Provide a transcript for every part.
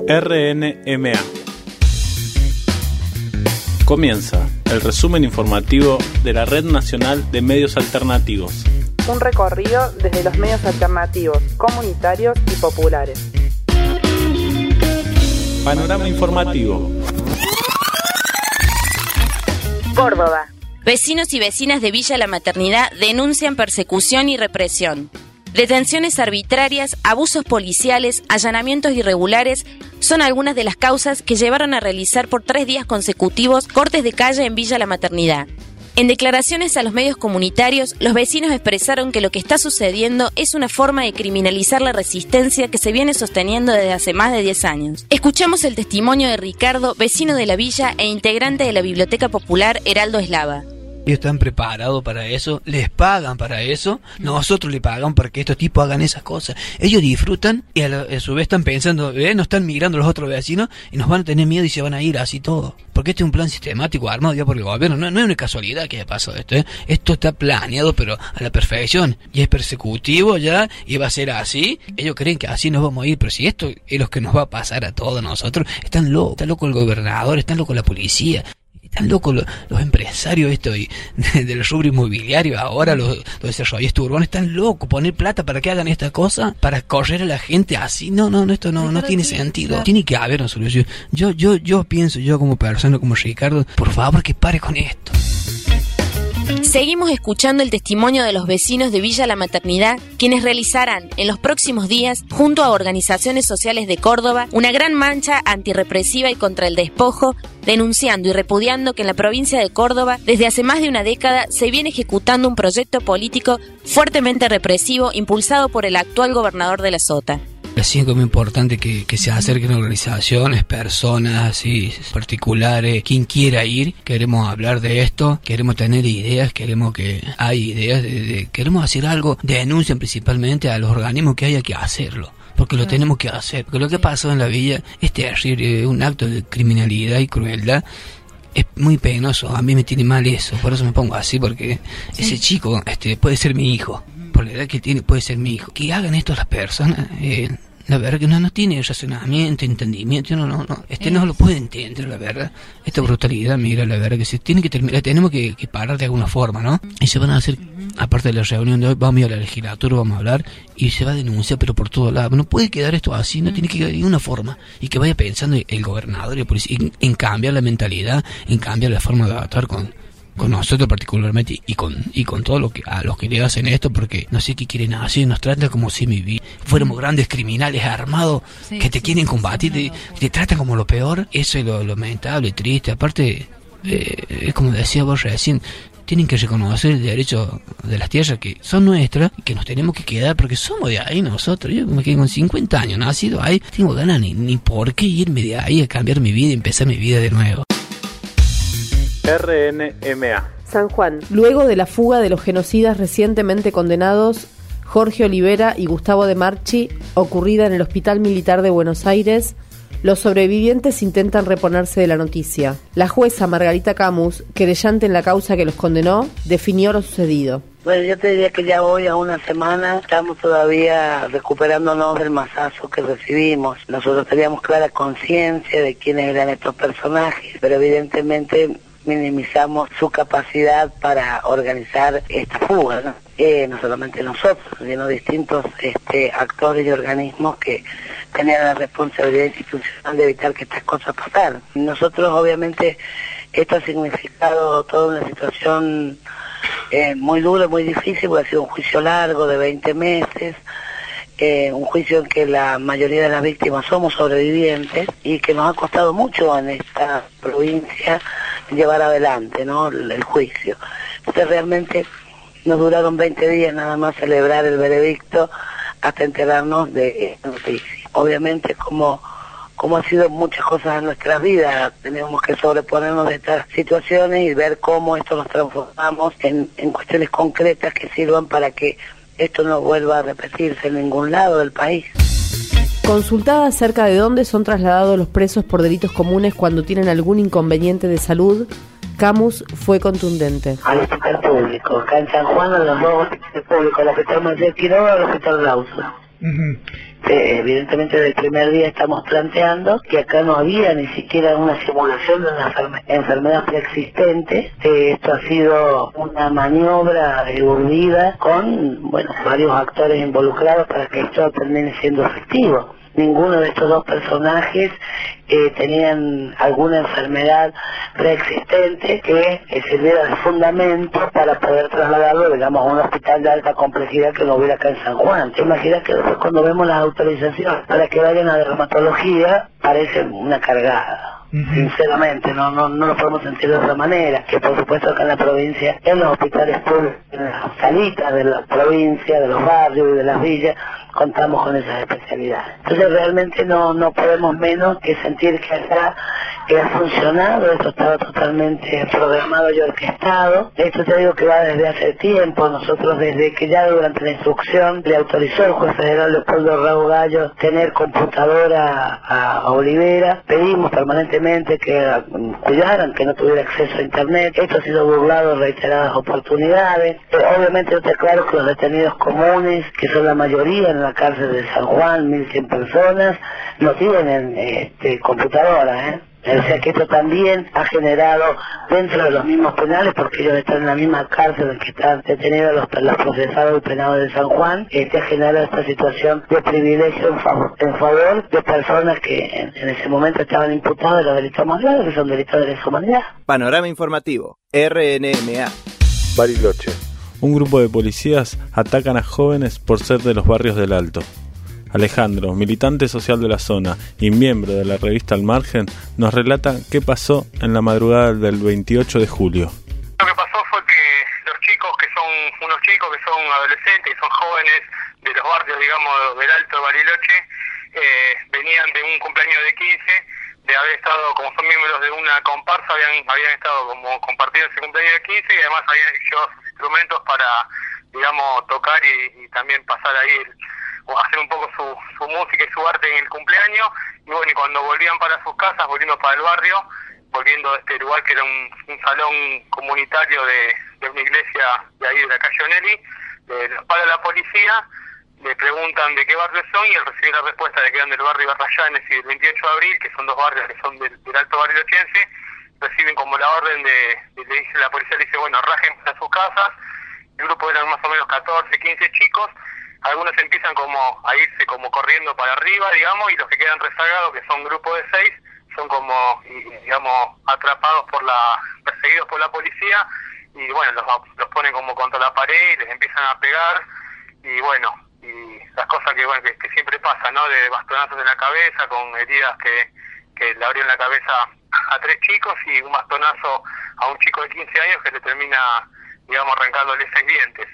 RNMA. Comienza el resumen informativo de la Red Nacional de Medios Alternativos. Un recorrido desde los medios alternativos, comunitarios y populares. Panorama informativo. Córdoba. Vecinos y vecinas de Villa La Maternidad denuncian persecución y represión. Detenciones arbitrarias, abusos policiales, allanamientos irregulares son algunas de las causas que llevaron a realizar por 3 días consecutivos cortes de calle en Villa La Maternidad. En declaraciones a los medios comunitarios, los vecinos expresaron que lo que está sucediendo es una forma de criminalizar la resistencia que se viene sosteniendo desde hace más de 10 años. Escuchamos el testimonio de Ricardo, vecino de la villa e integrante de la Biblioteca Popular Heraldo Eslava. Ellos están preparados para eso, les pagan para eso, nosotros les pagamos para que estos tipos hagan esas cosas. Ellos disfrutan y a su vez están pensando, nos están migrando los otros vecinos y nos van a tener miedo y se van a ir así todo. Porque este es un plan sistemático armado ya por el gobierno, no es una casualidad que haya pasado esto, Esto está planeado pero a la perfección y es persecutivo ya y va a ser así. Ellos creen que así nos vamos a ir, pero si esto es lo que nos va a pasar a todos nosotros, está loco el gobernador, está loco la policía. Están locos los empresarios del rubro inmobiliario, ahora los desarrollistas urbanos están locos, poner plata para que hagan esta cosa, para correr a la gente así, esto no tiene sentido, tiene que haber una solución. Yo pienso, yo como persona, como Ricardo, por favor que pare con esto. Seguimos escuchando el testimonio de los vecinos de Villa La Maternidad, quienes realizarán en los próximos días, junto a organizaciones sociales de Córdoba, una gran marcha antirrepresiva y contra el despojo, denunciando y repudiando que en la provincia de Córdoba, desde hace más de una década, se viene ejecutando un proyecto político fuertemente represivo impulsado por el actual gobernador de la Sota. Así es muy importante que se acerquen organizaciones, personas, así, particulares, quien quiera ir. Queremos hablar de esto, queremos tener ideas, queremos que hay ideas, queremos hacer algo, denuncian principalmente a los organismos que haya que hacerlo. Porque lo tenemos que hacer, porque lo que pasó en la villa es terrible, un acto de criminalidad y crueldad. Es muy penoso, a mí me tiene mal eso, por eso me pongo así, porque ese chico puede ser mi hijo. Por la edad que tiene puede ser mi hijo. Que hagan esto las personas, la verdad que no tiene razonamiento, entendimiento, no lo puede entender, la verdad. Esta brutalidad, mira, la verdad que se tiene que terminar, tenemos que parar de alguna forma, ¿no? Y se van a hacer, aparte de la reunión de hoy, vamos a ir a la legislatura, vamos a hablar, y se va a denunciar, pero por todos lados. No puede quedar esto así, no tiene que quedar de ninguna forma. Y que vaya pensando el gobernador y la policía en cambiar la mentalidad, en cambiar la forma de actuar con nosotros particularmente y con todo lo que a los que le hacen esto, porque no sé qué quieren hacer, nos tratan como si fuéramos grandes criminales armados que te quieren combatir, te tratan como lo peor. Eso es lo lamentable, triste. Aparte, es como decía vos recién, tienen que reconocer el derecho de las tierras que son nuestras y que nos tenemos que quedar porque somos de ahí nosotros. Yo me quedé con 50 años nacido ahí, tengo ganas ni por qué irme de ahí a cambiar mi vida y empezar mi vida de nuevo. RNMA. San Juan. Luego de la fuga de los genocidas recientemente condenados Jorge Olivera y Gustavo de Marchi, ocurrida en el Hospital Militar de Buenos Aires, los sobrevivientes intentan reponerse de la noticia. La jueza Margarita Camus, querellante en la causa que los condenó, definió lo sucedido. Bueno, yo te diría que ya hoy, a una semana, estamos todavía recuperándonos del masazo que recibimos. Nosotros teníamos clara conciencia de quiénes eran estos personajes, pero evidentemente minimizamos su capacidad para organizar esta fuga, ¿no? No solamente nosotros, sino distintos actores y organismos que tenían la responsabilidad institucional de evitar que estas cosas pasaran. Nosotros, obviamente, esto ha significado toda una situación muy dura, muy difícil, porque ha sido un juicio largo de 20 meses, un juicio en que la mayoría de las víctimas somos sobrevivientes y que nos ha costado mucho en esta provincia llevar adelante, ¿no?, el juicio. Entonces realmente nos duraron 20 días nada más celebrar el veredicto hasta enterarnos de esta noticia. Obviamente, como han sido muchas cosas en nuestras vidas, tenemos que sobreponernos de estas situaciones y ver cómo esto nos transformamos en cuestiones concretas que sirvan para que esto no vuelva a repetirse en ningún lado del país. Consultada acerca de dónde son trasladados los presos por delitos comunes cuando tienen algún inconveniente de salud, Camus fue contundente. Al hospital público, acá en San Juan, a los dos hospitales públicos, el hospital Mayor Quiroga y el hospital Lausa. Evidentemente desde el primer día estamos planteando que acá no había ni siquiera una simulación de una enfermedad preexistente. Esto ha sido una maniobra urdida con varios actores involucrados para que esto termine siendo efectivo. Ninguno de estos dos personajes tenían alguna enfermedad preexistente que sirviera de fundamento para poder trasladarlo, digamos, a un hospital de alta complejidad que no hubiera acá en San Juan. ¿Te imaginas que después cuando vemos las autorizaciones para que vayan a dermatología parece una cargada? Sinceramente, no lo podemos sentir de otra manera, que por supuesto acá en la provincia, en los hospitales públicos, en las salitas de la provincia, de los barrios y de las villas, contamos con esas especialidades. Entonces realmente no podemos menos que sentir que acá ha funcionado, esto estaba totalmente programado y orquestado. Esto te digo que va desde hace tiempo. Nosotros desde que ya durante la instrucción le autorizó el juez federal Leopoldo Raúl Gallo tener computadora a Olivera, pedimos permanentemente que cuidaran, que no tuviera acceso a internet. Esto ha sido burlado en reiteradas oportunidades. Obviamente está claro que los detenidos comunes, que son la mayoría en la cárcel de San Juan, 1.100 personas, no tienen computadora, O sea que esto también ha generado dentro de los mismos penales, porque ellos están en la misma cárcel en que están detenidos los procesados y penados de San Juan, ha generado esta situación de privilegio en favor de personas que en ese momento estaban imputadas de los delitos más graves, que son delitos de lesa humanidad. Panorama informativo, RNMA. Bariloche. Un grupo de policías atacan a jóvenes por ser de los barrios del Alto. Alejandro, militante social de la zona y miembro de la revista Al Margen, nos relata qué pasó en la madrugada del 28 de julio. Lo que pasó fue que los chicos, que son unos chicos que son adolescentes, que son jóvenes de los barrios, digamos, del Alto de Bariloche, venían de un cumpleaños de 15, de haber estado, como son miembros de una comparsa, habían estado como compartiendo ese cumpleaños de 15 y además habían llevado sus instrumentos para, digamos, tocar y también pasar ahí o hacer un poco su música y su arte en el cumpleaños. Y bueno, y cuando volvían para sus casas, volviendo para el barrio, volviendo a este lugar que era un salón comunitario de una iglesia de ahí de la calle Onelli, los para la policía, le preguntan de qué barrio son y él recibe la respuesta de que eran del barrio Barrayanes y del 28 de abril, que son dos barrios que son del Alto Barilochense. Reciben como la orden le dice la policía, le dice, bueno, rajen para sus casas. El grupo eran más o menos 14, 15 chicos. Algunos empiezan como a irse como corriendo para arriba, digamos, y los que quedan rezagados, que son un grupo de 6, son como, digamos, perseguidos por la policía, y bueno, los ponen como contra la pared y les empiezan a pegar, y bueno, y las cosas que siempre pasan, ¿no? De bastonazos en la cabeza, con heridas que le abrieron la cabeza a 3 chicos, y un bastonazo a un chico de 15 años que le termina, digamos, arrancándole 6 dientes.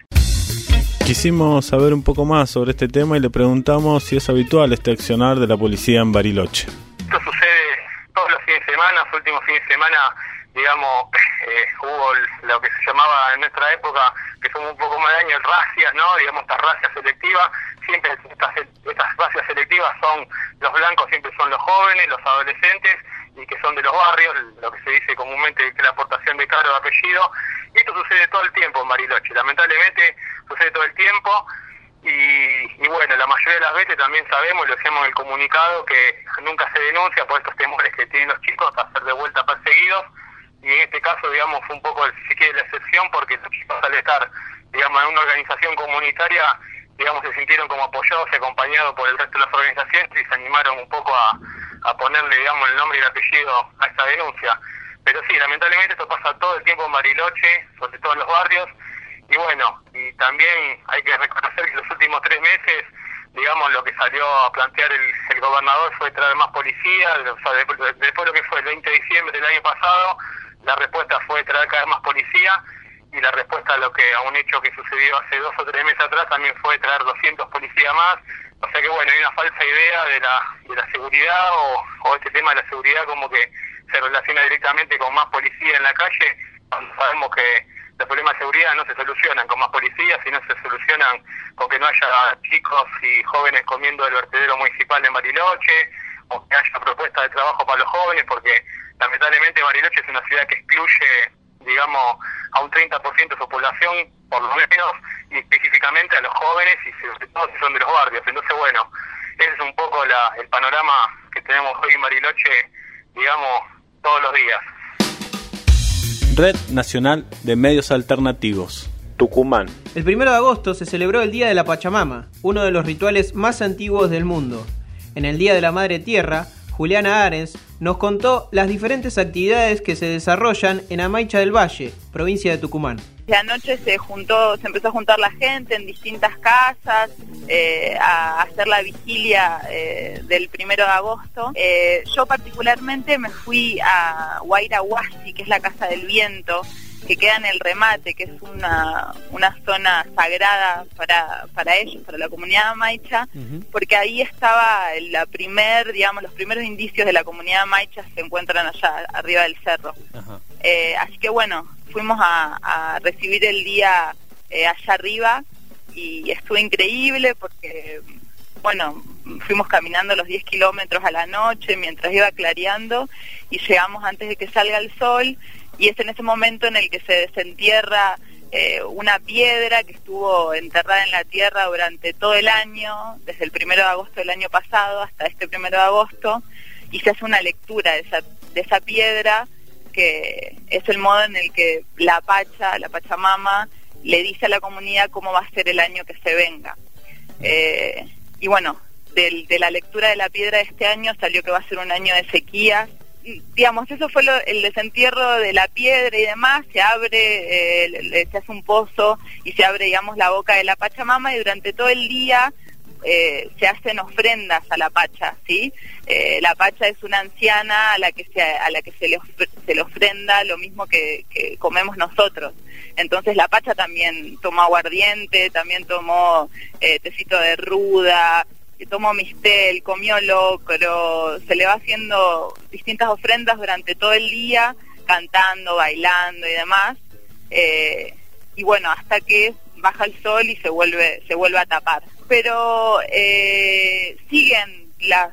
Quisimos saber un poco más sobre este tema y le preguntamos si es habitual este accionar de la policía en Bariloche. Esto sucede todos los fines de semana. Los últimos fines de semana, digamos, hubo lo que se llamaba en nuestra época, que son un poco más de años, racias, ¿no? Digamos, estas racias selectivas. Siempre estas racias selectivas son los blancos, siempre son los jóvenes, los adolescentes, y que son de los barrios, lo que se dice comúnmente que es la aportación de cargo de apellido. Y esto sucede todo el tiempo en Bariloche, lamentablemente sucede todo el tiempo, y bueno, la mayoría de las veces también sabemos, y lo decíamos en el comunicado, que nunca se denuncia por estos temores que tienen los chicos a ser de vuelta perseguidos, y en este caso, digamos, fue un poco, si quiere, la excepción, porque los chicos al estar, digamos, en una organización comunitaria, digamos, se sintieron como apoyados y acompañados por el resto de las organizaciones y se animaron un poco a ponerle, digamos, el nombre y el apellido a esta denuncia. Pero sí, lamentablemente esto pasa todo el tiempo en Bariloche, sobre todo en los barrios, y bueno, y también hay que reconocer que los últimos 3 meses, digamos, lo que salió a plantear el gobernador fue traer más policía. O sea, después de lo que fue el 20 de diciembre del año pasado, la respuesta fue traer cada vez más policía, y la respuesta a un hecho que sucedió hace 2 o 3 meses atrás también fue traer 200 policías más. O sea que bueno, hay una falsa idea de la seguridad, o este tema de la seguridad como que se relaciona directamente con más policía en la calle, cuando sabemos que los problemas de seguridad no se solucionan con más policía, sino se solucionan con que no haya chicos y jóvenes comiendo del vertedero municipal en Bariloche, o que haya propuestas de trabajo para los jóvenes, porque lamentablemente Bariloche es una ciudad que excluye, digamos, a un 30% de su población, por lo menos, y específicamente a los jóvenes y sobre todo si son de los barrios. Entonces, bueno, ese es un poco el panorama que tenemos hoy en Bariloche, digamos, todos los días. Red Nacional de Medios Alternativos. Tucumán. El 1 de agosto se celebró el Día de la Pachamama, uno de los rituales más antiguos del mundo. En el Día de la Madre Tierra, Juliana Arens nos contó las diferentes actividades que se desarrollan en Amaicha del Valle, provincia de Tucumán. Anoche se empezó a juntar la gente en distintas casas a hacer la vigilia del 1 de agosto. Yo particularmente me fui a Huayrahuasi, que es la Casa del Viento, que queda en el Remate, que es una zona sagrada para ellos, para la comunidad amaicha, porque ahí estaba los primeros indicios de la comunidad amaicha se encuentran allá arriba del cerro. Así que bueno, fuimos a recibir el día allá arriba y estuvo increíble porque, bueno, fuimos caminando los 10 kilómetros a la noche mientras iba clareando y llegamos antes de que salga el sol. Y es en ese momento en el que se desentierra una piedra que estuvo enterrada en la tierra durante todo el año, desde el 1 de agosto del año pasado hasta este 1 de agosto, y se hace una lectura de esa piedra, que es el modo en el que la Pachamama, le dice a la comunidad cómo va a ser el año que se venga. Y bueno, de la lectura de la piedra de este año salió que va a ser un año de sequías. Digamos, eso fue el desentierro de la piedra y demás. Se abre, se hace un pozo y se abre, digamos, la boca de la Pachamama, y durante todo el día se hacen ofrendas a la Pacha, ¿sí? La Pacha es una anciana a la que se le ofrenda lo mismo que comemos nosotros. Entonces la Pacha también tomó aguardiente, también tomó tecito de ruda, tomó mistel, comió locro, se le va haciendo distintas ofrendas durante todo el día, cantando, bailando y demás, y bueno, hasta que baja el sol y se vuelve a tapar. Pero siguen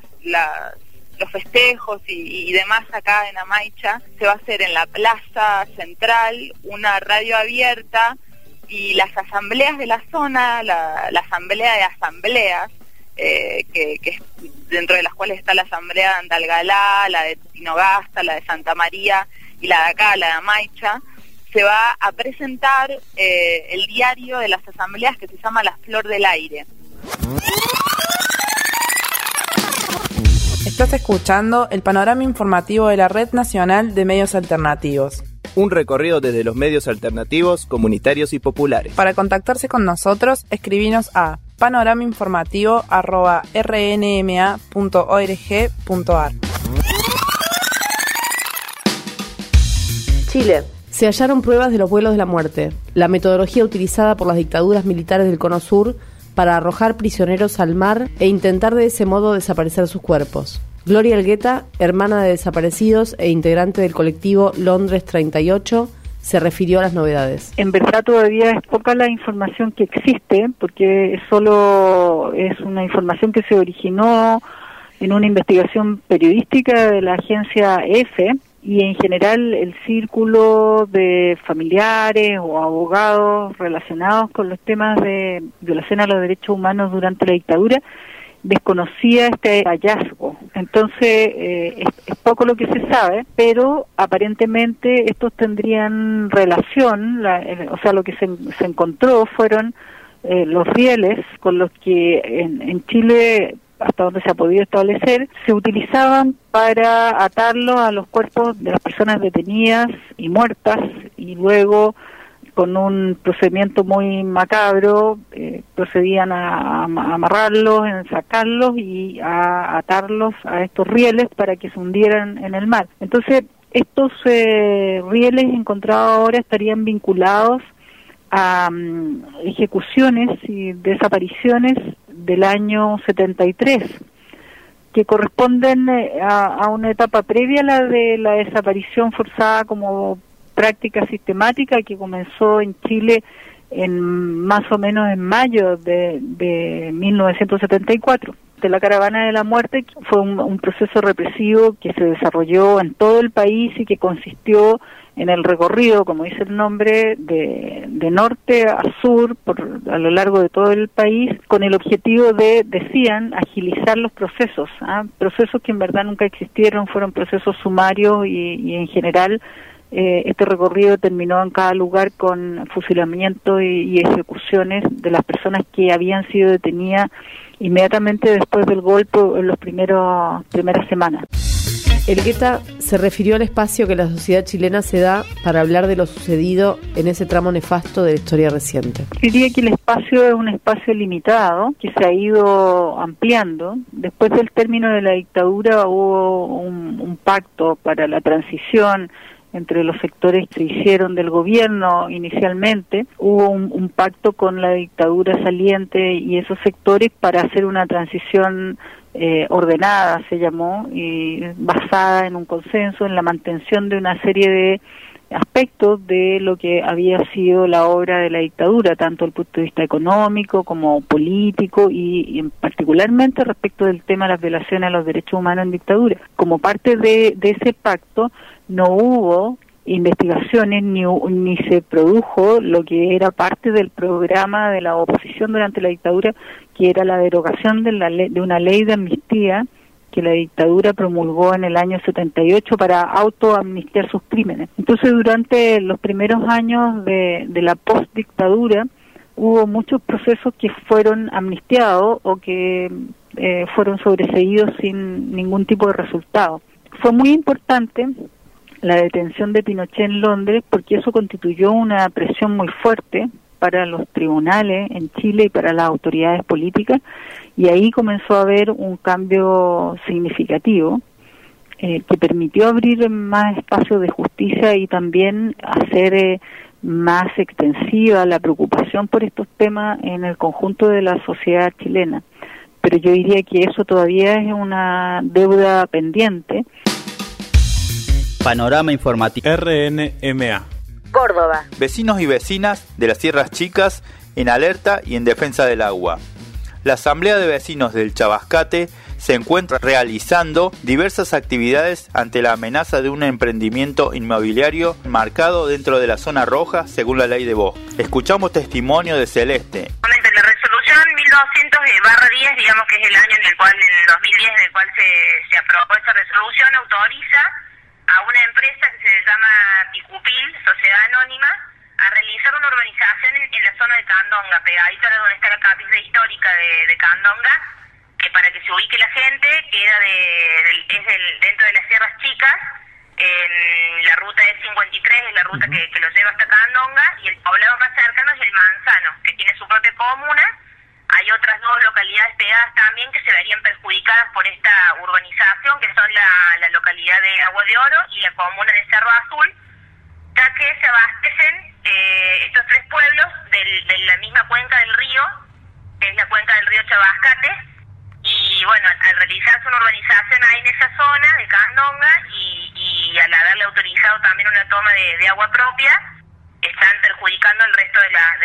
los festejos y demás acá en Amaicha. Se va a hacer en la plaza central una radio abierta, y las asambleas de la zona, la asamblea de asambleas, que dentro de las cuales está la asamblea de Andalgalá, la de Tinogasta, la de Santa María y la de acá, la de Amaicha, se va a presentar el diario de las asambleas, que se llama La Flor del Aire. Estás escuchando el panorama informativo de la Red Nacional de Medios Alternativos. Un recorrido desde los medios alternativos, comunitarios y populares. Para contactarse con nosotros, escribinos a panoramainformativo@rnma.org.ar. Chile. Se hallaron pruebas de los vuelos de la muerte, la metodología utilizada por las dictaduras militares del Cono Sur para arrojar prisioneros al mar e intentar de ese modo desaparecer sus cuerpos. Gloria Elgueta, hermana de desaparecidos e integrante del colectivo Londres 38, se refirió a las novedades. En verdad todavía es poca la información que existe, porque solo es una información que se originó en una investigación periodística de la agencia EFE, y en general el círculo de familiares o abogados relacionados con los temas de violación a los derechos humanos durante la dictadura desconocía este hallazgo. Entonces es poco lo que se sabe, pero aparentemente estos tendrían relación, o sea, lo que se encontró fueron los rieles con los que en Chile, hasta donde se ha podido establecer, se utilizaban para atarlos a los cuerpos de las personas detenidas y muertas, y luego con un procedimiento muy macabro procedían a amarrarlos, a ensacarlos y a atarlos a estos rieles para que se hundieran en el mar. Entonces estos rieles encontrados ahora estarían vinculados a ejecuciones y desapariciones del año 73, que corresponden a una etapa previa a la de la desaparición forzada como práctica sistemática, que comenzó en Chile más o menos en mayo de 1974. de la Caravana de la Muerte. Fue un proceso represivo que se desarrolló en todo el país y que consistió en el recorrido, como dice el nombre, de norte a sur a lo largo de todo el país, con el objetivo de, decían, agilizar los procesos, procesos que en verdad nunca existieron, fueron procesos sumarios y en general este recorrido terminó en cada lugar con fusilamiento y ejecuciones de las personas que habían sido detenidas inmediatamente después del golpe en las primeras semanas. Elgueta se refirió al espacio que la sociedad chilena se da para hablar de lo sucedido en ese tramo nefasto de la historia reciente. Diría que el espacio es un espacio limitado que se ha ido ampliando. Después del término de la dictadura hubo un pacto para la transición entre los sectores que se hicieron del gobierno inicialmente. Hubo un pacto con la dictadura saliente y esos sectores para hacer una transición ordenada, se llamó, y basada en un consenso, en la mantención de una serie de aspectos de lo que había sido la obra de la dictadura, tanto desde el punto de vista económico como político y particularmente respecto del tema de las violaciones a los derechos humanos en dictadura. Como parte de ese pacto no hubo investigaciones ni se produjo lo que era parte del programa de la oposición durante la dictadura, que era la derogación de una ley de amnistía que la dictadura promulgó en el año 78 para autoamnistiar sus crímenes. Entonces, durante los primeros años de la postdictadura hubo muchos procesos que fueron amnistiados o que fueron sobreseídos sin ningún tipo de resultado. Fue muy importante la detención de Pinochet en Londres porque eso constituyó una presión muy fuerte para los tribunales en Chile y para las autoridades políticas, y ahí comenzó a haber un cambio significativo que permitió abrir más espacios de justicia y también hacer más extensiva la preocupación por estos temas en el conjunto de la sociedad chilena. Pero yo diría que eso todavía es una deuda pendiente. Panorama informativo. RNMA. Córdoba. Vecinos y vecinas de las Sierras Chicas en alerta y en defensa del agua. La Asamblea de Vecinos del Chabascate se encuentra realizando diversas actividades ante la amenaza de un emprendimiento inmobiliario marcado dentro de la zona roja según la ley de bosque. Escuchamos testimonio de Celeste. La resolución 1200/10, digamos que es el año en el 2010, en el cual se aprobó esa resolución, autoriza a una empresa que se llama Picupil, Sociedad Anónima, a realizar una urbanización en la zona de Candonga, pegadita de donde está la capilla histórica de Candonga, que para que se ubique la gente, queda dentro de las Sierras Chicas, en la ruta E53, es la ruta que lo lleva hasta Candonga, y el poblado más cercano es el Manzano, que tiene su propia comuna. Hay otras dos localidades pegadas también que se verían perjudicadas por esta urbanización, que son la localidad de Agua de Oro y la comuna de Cerro Azul, ya que se abastecen estos tres pueblos de la misma cuenca del río, que es la cuenca del río Chabascate, y bueno, al realizarse una urbanización ahí en esa zona de Candonga y al haberle autorizado también una toma de agua propia, están perjudicando al resto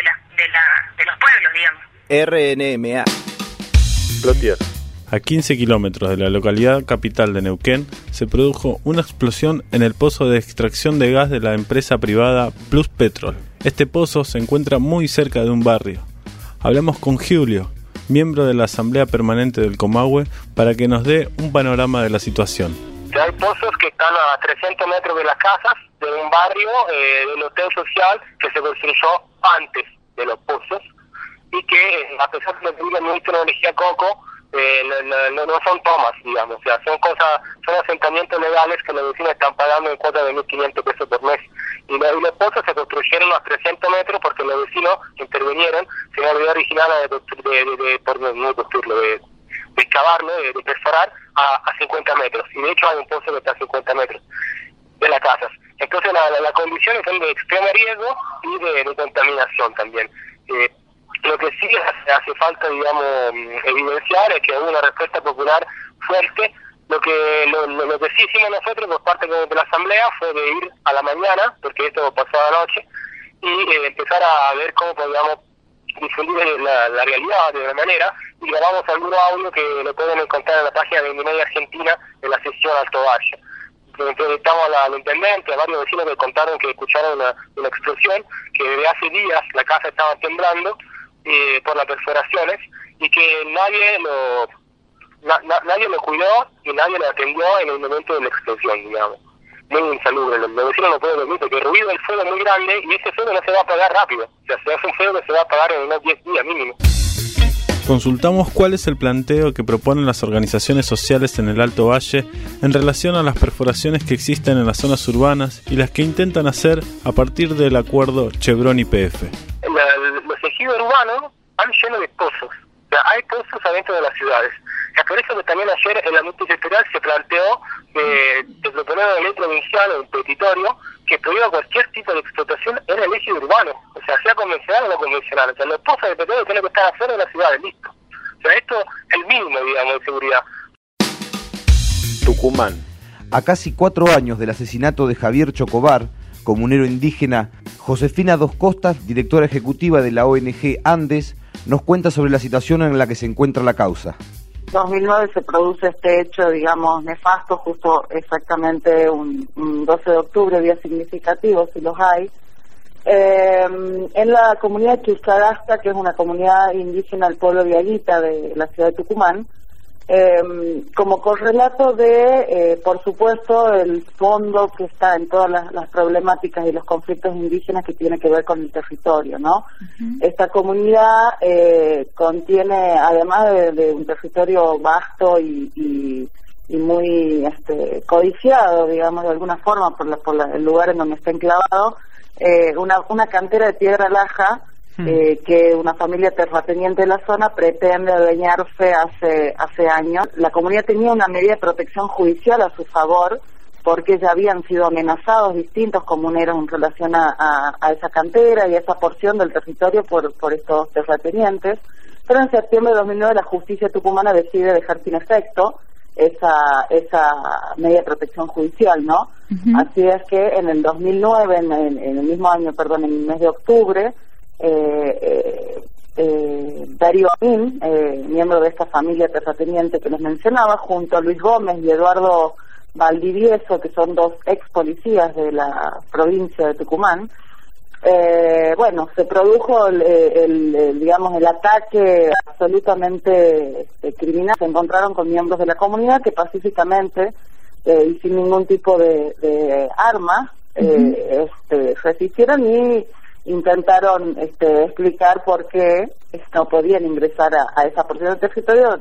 de los pueblos, digamos. RNMA. Plotier. A 15 kilómetros de la localidad capital de Neuquén se produjo una explosión en el pozo de extracción de gas de la empresa privada Plus Petrol. Este pozo se encuentra muy cerca de un barrio. Hablamos con Julio, miembro de la Asamblea Permanente del Comahue, para que nos dé un panorama de la situación. Hay pozos que están a 300 metros de las casas, de un barrio, del hotel social que se construyó antes de los pozos, y que a pesar de lo que diga el ministro de Energía Coco, no son tomas, digamos, o sea, son asentamientos legales que los vecinos están pagando en cuota de 1.500 pesos por mes. Y los pozos se construyeron a 300 metros porque los vecinos intervinieron, se la idea original de excavarlo, de perforar a 50 metros. Y de hecho hay un pozo que está a 50 metros de las casas. Entonces las condiciones son de extremo riesgo y de contaminación también. Lo que sí hace falta, digamos, evidenciar es que hubo una respuesta popular fuerte. Lo que sí hicimos nosotros por parte de la Asamblea fue de ir a la mañana, porque esto pasó anoche, y empezar a ver cómo podíamos difundir la realidad de una manera, y grabamos algunos audios que lo pueden encontrar en la página de Indymedia Argentina en la sección Alto Valle. Entrevistamos al intendente, a varios vecinos que contaron que escucharon una explosión, que desde hace días la casa estaba temblando por las perforaciones, y que nadie lo cuidó y nadie lo atendió en el momento de la explosión, digamos. Muy insalubre, los vecinos no pueden dormir porque el ruido del fuego es muy grande y ese fuego no se va a apagar rápido. O sea, se hace un fuego que se va a apagar en unos 10 días mínimo. Consultamos cuál es el planteo que proponen las organizaciones sociales en el Alto Valle en relación a las perforaciones que existen en las zonas urbanas y las que intentan hacer a partir del acuerdo Chevron-YPF. Los ejidos urbanos están llenos de pozos. O sea, hay pozos adentro de las ciudades. Es por eso que también ayer en la multisectorial se planteó de proponer una ley provincial o un petitorio que prohíba cualquier tipo de explotación en el ejido urbano, o sea convencional o no convencional. O sea, los pozos de petróleo tienen que estar afuera de las ciudades, listo. O sea, esto es el mínimo, digamos, de seguridad. Tucumán. A casi 4 años del asesinato de Javier Chocobar, comunero indígena, Josefina Dos Costas, directora ejecutiva de la ONG Andes, nos cuenta sobre la situación en la que se encuentra la causa. En 2009 se produce este hecho, digamos, nefasto, justo exactamente un 12 de octubre, día significativo, si los hay, en la comunidad de Quiscarasta, que es una comunidad indígena del pueblo Viaguita de la ciudad de Tucumán, como correlato de, por supuesto, el fondo que está en todas las problemáticas y los conflictos indígenas que tiene que ver con el territorio, ¿no? Uh-huh. Esta comunidad contiene, además de un territorio vasto y muy codiciado, digamos, de alguna forma por el lugar en donde está enclavado, una cantera de piedra laja, que una familia terrateniente de la zona pretende adueñarse hace años. La comunidad tenía una medida de protección judicial a su favor porque ya habían sido amenazados distintos comuneros en relación a esa cantera y a esa porción del territorio por estos terratenientes, pero en septiembre de 2009 la justicia tucumana decide dejar sin efecto esa medida de protección judicial, ¿no? Uh-huh. Así es que en el 2009, en el mismo año, en el mes de octubre, Darío Amin, miembro de esta familia terrateniente que les mencionaba, junto a Luis Gómez y Eduardo Valdivieso, que son 2 ex policías de la provincia de Tucumán, se produjo el ataque absolutamente criminal. Se encontraron con miembros de la comunidad que pacíficamente y sin ningún tipo de arma resistieron y intentaron explicar por qué no podían ingresar a esa porción del territorio.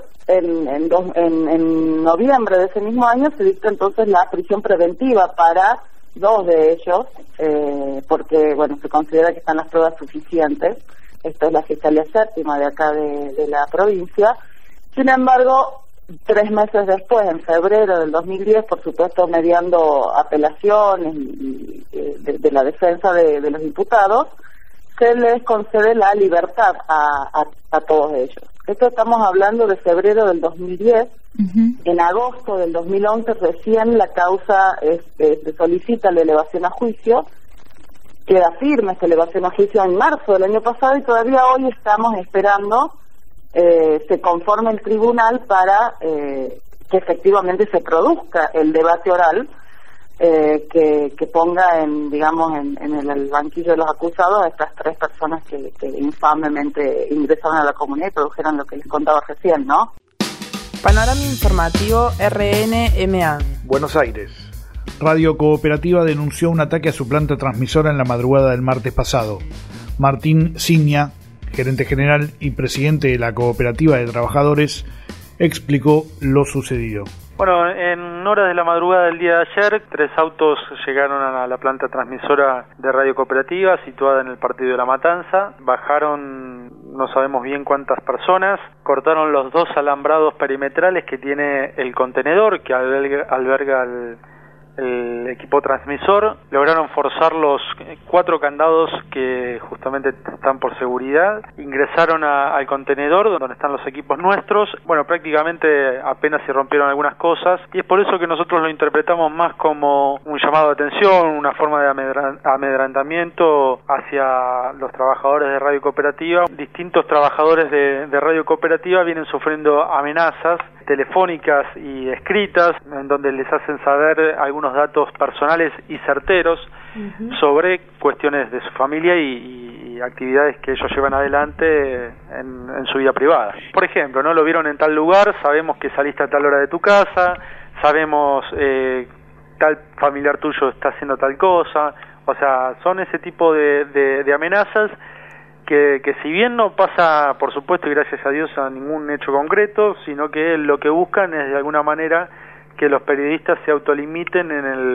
En noviembre de ese mismo año se dicta entonces la prisión preventiva para 2 de ellos, porque se considera que están las pruebas suficientes. Esto es la Fiscalía Séptima de acá de la provincia. Sin embargo, 3 meses después, en febrero del 2010, por supuesto mediando apelaciones de la defensa de los imputados, se les concede la libertad a todos ellos. Esto estamos hablando de febrero del 2010. Uh-huh. En agosto del 2011 recién la causa se solicita la elevación a juicio. Queda firme esta elevación a juicio en marzo del año pasado y todavía hoy estamos esperando se conforme el tribunal para que efectivamente se produzca el debate oral que ponga en el banquillo de los acusados a estas 3 personas que infamemente ingresaron a la comunidad y produjeron lo que les contaba recién, ¿no? Panorama informativo RNMA. Buenos Aires. Radio Cooperativa denunció un ataque a su planta transmisora en la madrugada del martes pasado. Martín Ciña, gerente general y presidente de la Cooperativa de Trabajadores, explicó lo sucedido. Bueno, en horas de la madrugada del día de ayer, 3 autos llegaron a la planta transmisora de Radio Cooperativa, situada en el partido de La Matanza. Bajaron, no sabemos bien cuántas personas, cortaron los 2 alambrados perimetrales que tiene el contenedor que alberga el equipo transmisor, lograron forzar los 4 candados que justamente están por seguridad, ingresaron al contenedor donde están los equipos nuestros, bueno, prácticamente apenas se rompieron algunas cosas, y es por eso que nosotros lo interpretamos más como un llamado de atención, una forma de amedrentamiento hacia los trabajadores de Radio Cooperativa. Distintos trabajadores de Radio Cooperativa vienen sufriendo amenazas telefónicas y escritas en donde les hacen saber algunos datos personales y certeros sobre cuestiones de su familia y actividades que ellos llevan adelante en su vida privada. Por ejemplo, ¿no? Lo vieron en tal lugar, sabemos que saliste a tal hora de tu casa, sabemos tal familiar tuyo está haciendo tal cosa. O sea, son ese tipo de amenazas que si bien no pasa, por supuesto, y gracias a Dios, a ningún hecho concreto, sino que lo que buscan es de alguna manera que los periodistas se autolimiten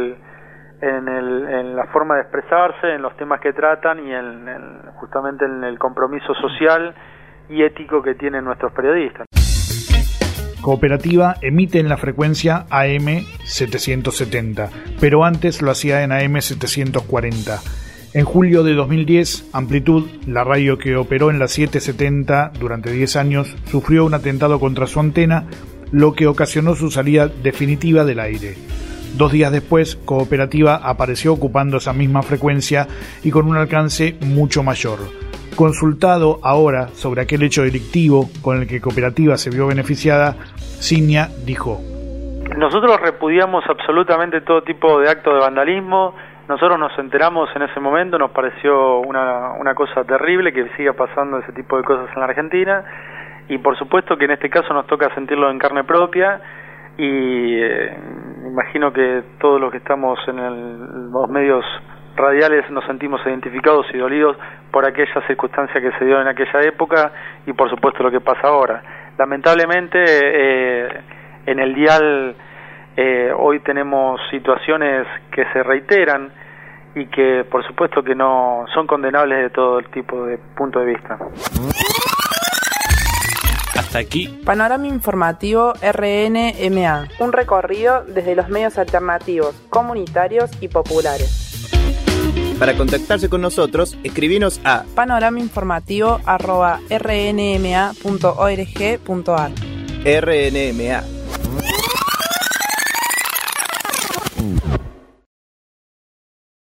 en la forma de expresarse, en los temas que tratan y justamente en el compromiso social y ético que tienen nuestros periodistas. Cooperativa emite en la frecuencia AM 770, pero antes lo hacía en AM 740. En julio de 2010, Amplitud, la radio que operó en la 770 durante 10 años, sufrió un atentado contra su antena, lo que ocasionó su salida definitiva del aire. 2 días después, Cooperativa apareció ocupando esa misma frecuencia y con un alcance mucho mayor. Consultado ahora sobre aquel hecho delictivo con el que Cooperativa se vio beneficiada, Signia dijo: nosotros repudiamos absolutamente todo tipo de acto de vandalismo. Nosotros nos enteramos en ese momento, nos pareció una cosa terrible que siga pasando ese tipo de cosas en la Argentina, y por supuesto que en este caso nos toca sentirlo en carne propia, y imagino que todos los que estamos en los medios radiales nos sentimos identificados y dolidos por aquella circunstancia que se dio en aquella época y por supuesto lo que pasa ahora. Lamentablemente en el dial hoy tenemos situaciones que se reiteran y que por supuesto que no son condenables de todo el tipo de punto de vista. Hasta aquí Panorama Informativo RNMA, un recorrido desde los medios alternativos, comunitarios y populares. Para contactarse con nosotros, escribinos a panoramainformativo@rnma.org.ar. RNMA.